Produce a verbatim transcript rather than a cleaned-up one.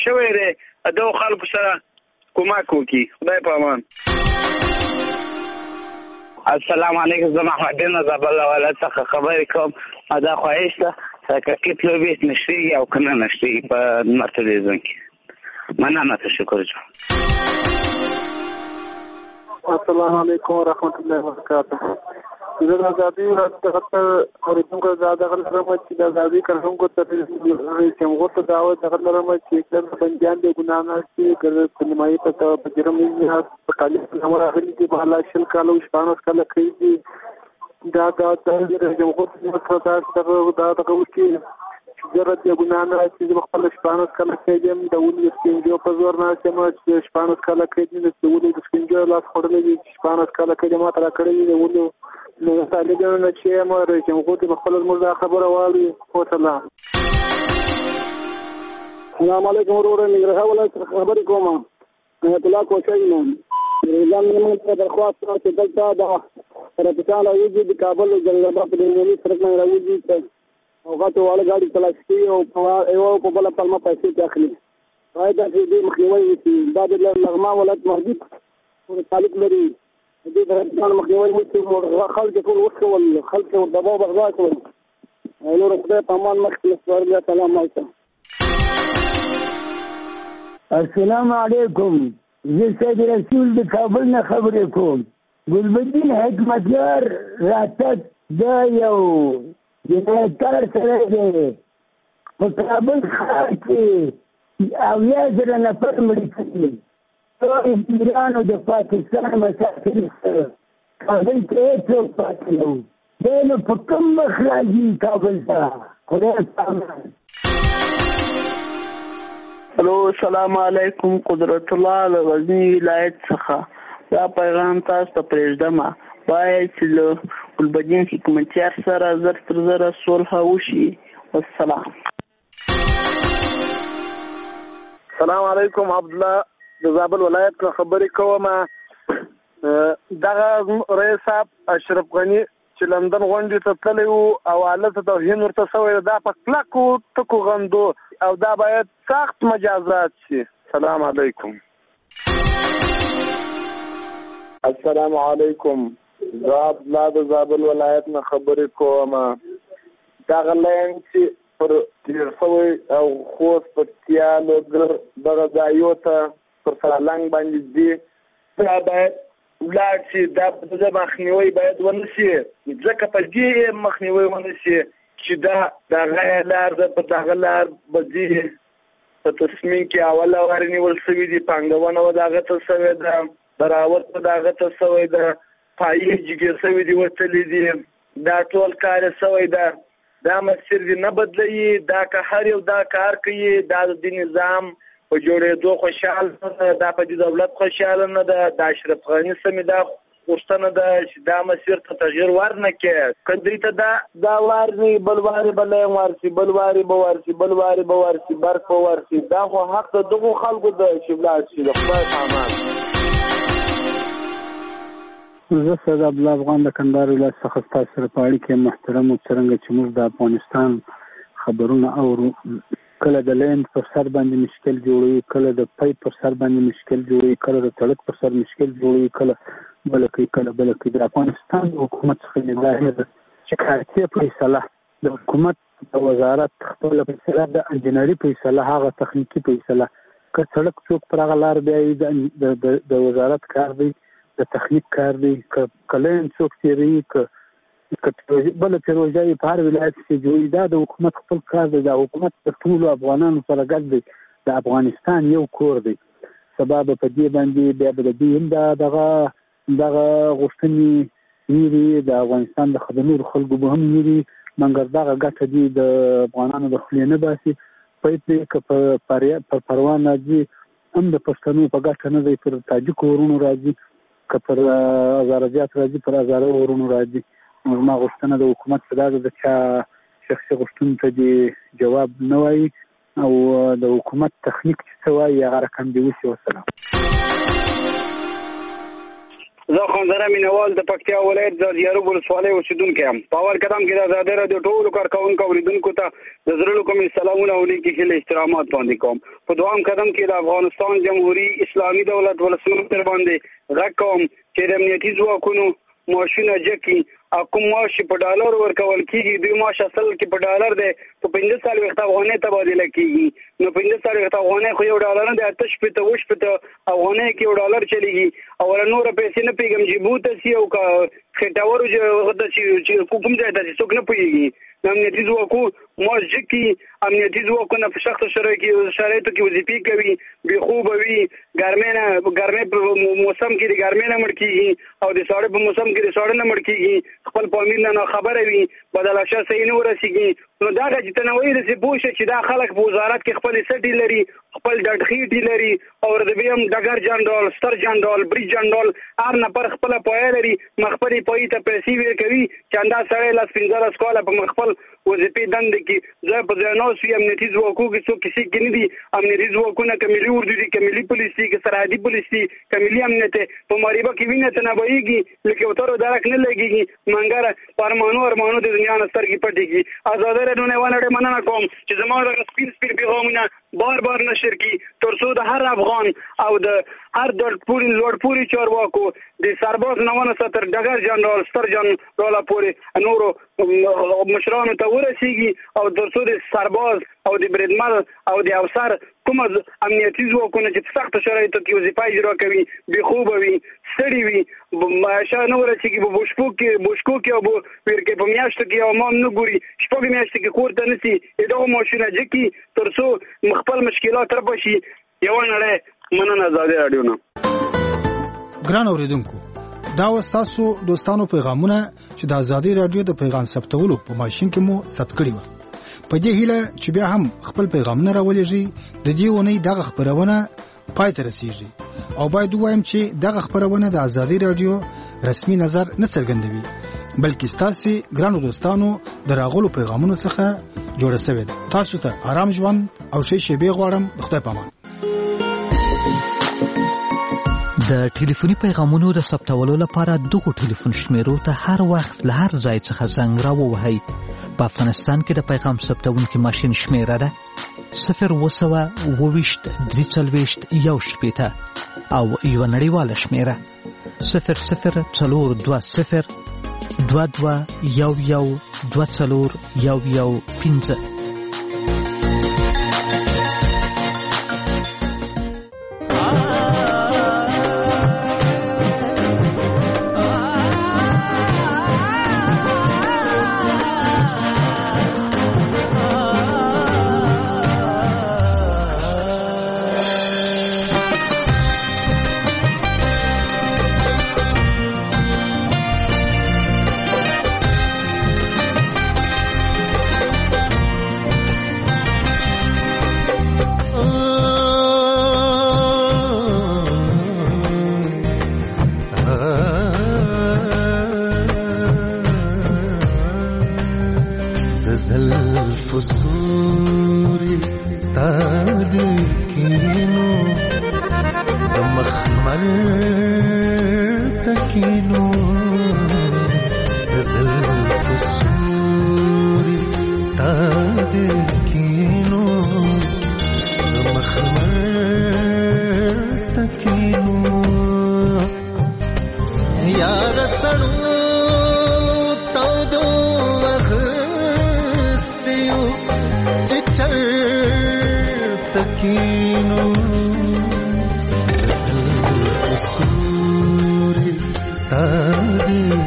شوی دی دغو خلکو سره کومک وکړي. خدای په امان. السلام علیکم. زه محمد دین زابل ولایت څخه خبرې کوم. دا خواهش ده چې کرکټ لوبې نشریږي او که نه نشریږي په لمر تلویزیون کې. مننه. تشکر جان. السلام علیکم ورحمت الله وبرکاته. زه د ازادي دغه اوریدونکو د دغه لرم چې د ازادي کارونکو ته رئیس جمهور ته دعوت دغه لرم چې د بندیان د ګناه نه چې د نیمایي په جرم یې په طالب نامه راغلي دي په حالا شل کاله او شپاړس کاله کوي دي. دا د رئیس جمهور ته دا دغه وکړي جرت د ګناه نه چې خپل شپاړس کاله کېږم د ولې سپینجو په زور نه چې ما شپاړس کاله کېږم د ولې د سپینجو لاس خوړلې دي شپاړس کاله کېږم ما ترا کړې دي ولې نو طالب نه چې ما رئیس جمهور ته خپل موږ خبره واوري. او سلام. السلام علیکم ورور نګرهار ولایت خبرې کوم. ایت الله کوشش نوم رضوان موږ ته درخواست چې دلته د رپټان راوځي د کابل جلال آباد په عمومي سړک باندې راوځي او غاټو والا ګاډي تلاشي او یو په بل پلمه پیسې اخلي. باید د دې مخنیوي وشي. دا د لغمان ولایت محدود تعلق لري. دې د رپټان مخنیوي وشي او خلک ټول وښول خلک دباو بغدا کول. نور خدای په امان مخکې ورغله. سلام علیکم. السلام علیکم. زه سید رسول د کابل نه خبرې کوم. ګلبدین حکمتیار راتګ دا یو جنایتکار سره دی. په کابل ښار کې اویا زره نفر مړه کړي. ایران او د پاکستان مسافر سره کابل کې هېڅوک پاتې نه و. دی نو په کوم مخ راځي کابل ته؟ خدای په امان. الو السلام علیکم. قدرت الله له غزني ولایت څخه دا پیغام تاسو ته پرېږدم. باید چې له ګلبدین حکمتیار سره زر تر زره صلح وشي. والسلام. السلام علیکم. عبدالله د زابل ولایت نه خبرې کوم. دغه رئیس صاحب اشرف غني چې لندن غونډې ته تللی و او هلته توهین ورته شوی دا په کلکو ټکو غندو او دا باید سخت مجازات شي. سلام علیکم. السلام علیکم. زه عبدالله د زابل ولایت نه خبرې کوم. دغه لاین چې پر تیر شوی او خوست پکتیا لوګر دغه ځایو ته پر سالنګ باندې دي دا باید ولاړ شي. دا د مخنیوي باید ونه شي ځکه په دې مخنیوي ونه شي چې دا دغه لار د په دغه لار بدي په تصمیم کې اوله وار نیول شوي دي. پانګونه و دغه ته شوې ده. براوت په دغه ته شوی ده. پایې جګې شوي دي وتلي دي. دا ټول کار شوی ده. دا مسیر دې نه بدلوي. دا که هر یو دا کار کوي دا د دې نظام په جوړېدو خوشحال نه ده. دا په دې دولت خوشحاله نه ده. د اشرف غني سمې دا غوښتنه ده چې دا مسیر ته تغییر ورنه کړي. که دوی ته دا دا وار نه بل وارې به لایم ورسي بل وارې به ورسي بل وارې به ورسي برق به ورسي. دا خو حق د دغو خلکو ده چې ولاړ شي. د خدای په امان. زه سید عبدالله افغان د کندهار ولایت څخه ستاسو سره په اړیکه کې محترم او څرنګه چې موږ د افغانستان خبرونه اورو کله د لین پر سر باندې مشکل جوړوي کله د پای پر سر باندې مشکل جوړوي کله د سړک پر سر مشکل جوړوي کله بل کوي کله بل کوي. د افغانستان حکومت څخه ظاهر چې کارتي فیصله د حکومت د وزارت خپل فیصله د انجنیری فیصله هغه تخنیکی فیصله که سړک څوک پر هغه لار دی د وزارت کار دی د تخنیک کار دی که کلین څوک تیری که بل پروژه په هر ولایت کې جوړي. دا د حکومت خپل کار دی. د حکومت د ټولو افغانانو سره ګډ دی. د افغانستان یو کور دی. سبب په دې باندې بیا به د دې هم دغه دغه غوښتنې نیري د افغانستان د خدماتو خلکو به هم نیري مګر دغه ګټه دی د افغانانو د خپل نه باسي. په دې کې په پروان راځي هم د پښتنو په ګټه نه دی. پر تاجک ورونو راځي که پر هزارجات راځي پر هزاره ورونو راځي. ما غوښتنه د حکومت په دغه د چا شخصي غوښتنو ته دی جواب نه وایي او د حکومت تخنیک چې څه وایي هغه رقم دی وشي. وسلام. زه خانزره مینوال د پکتیا ولایت د یارو ولسوالۍ اوسیدونکی یم. په اول قدم کې د ازادۍ راډیو ټولو کارکوونکو اوریدونکو ته د زړه کومې سلامونه او نیکې هیلې احترامات وړاندې کوم. په دوام قدم کې د افغانستان جمهوری اسلامي دولت ولسمشر باندې غږ کوم چې د امنیتي ځواکونو معاشونه جکي او کوم معاش په ډالر ورکول کېږي دوی معاش اصل کې په ډالر دی په پنځه څلوېښت افغانۍ تبادله کېږي. نو پنځه څلوېښت افغانۍ خو یو ډالر نه دی، اته شپېته اووه شپېته افغانۍ کې یو ډالر چلېږي او نوره پیسې نه پوهېږم جیبو ته سي او که خېټاورو ته چې کوم ځای ته چې څوک نه پوهېږي. د امنیتي ځواکو معاش جکي امنیتي ځواکونه په سختو شرایطو کې وظیفې کوي، بې خوبه وي، ګرمۍ نه ګرمۍ په موسم کې د ګرمۍ نه مړ کېږي او د ساړه په موسم کې د ساړه نه مړ کېږي، خپل فامیل نه ناخبره وي، بدلاشه صحیح نه ورسېږي. نو دا چې ته نه وایي داسې پوه شه چې دا خلک په وزارت کې خپلې سټې لري، خپل ډډخېټې لري او د بیا هم ډګر جنرال، ستر جنرال، بریج جنرال هر نفر خپله پایه لري، مخپلې پایې ته پیسې ورکوي چې همدا سړی لس پنځلس کاله په خپل وظیفې دندې کې ځای په ځای ناست وي. امنیتي ځواکو کې څوک کیسې کې نه دي. امنیتي ځواکونه که ملي اردو دي، که ملي پولیس دي، که سرحدي پولیس دي، که ملي امنیت دی، په مریبه کې وینه ته نه بهېږي لکه یوترو درک نه لګېږي منګره په ارمانو ارمانو د دنیا نه سترګې پټېږي. ازادۍ راډیو نه یوه نړۍ مننه کوم چې زما دغه سپین سپین پیغامونه بار بار نشر کړي تر څو د هر افغان او د هر دړپوري لوړپوري چارواکو د سرباز نوانه تر ډګر جنرال ستر جنراله پورې نورو مشرانو ته ورسېږي او تر څو د سرباز او د بریدمل او د افسر کوم امنیتي ځواکونه چې په سختو شرایطو کې وظیفه اجرا کوي بې خوبه وي، ستړي وي، معاشه نه ورسېږي، په بوشکو کې بوشکو کې او ورکې په میاشتو کې او مام نه ګوري، شپږ میاشتې کې کور ته نه سي، دغه معاشونه جکي تر څو خپل مشکلات رفع شي. یوه نړۍ مننه ازادۍ راډیو نه. ګران اورېدونکو، دا و ستاسو دوستانو پیغامونه چې د ازادۍ راډیو د پیغام ثبتولو په ماشین کې مو ثبت کړي وو. په دې هیله چې بیا هم خپل پیغامونه راولېږي. د دې اونۍ دغه خپرونه پای ته رسیږي او باید ووایم چې دغه خپرونه د ازادۍ راډیو رسمي نظر نه څرګندوي، بلکې ستاسو ګرانو دوستانو د راغلو پیغامونو څخه جوړه شوې ده. تاسو ته آرام ژوند او ښې شېبې غواړم. خدای پامان. د ټلیفوني پیغامونو د ثبتولو لپاره دغه ټلیفون شمیرو ته هر وخت له هر ځای څخه زنګ راووهئ. په افغانستان کې د پیغام ثبتونکي ماشین شمیره ده صفر اوه سوه اووه ویشت درې څلوېښت یو شپېته او یوه نړیواله شمیره صفر صفر څلور دوه صفر دوه دوه یو یو دوه څلور یو یو پنځه. تکینو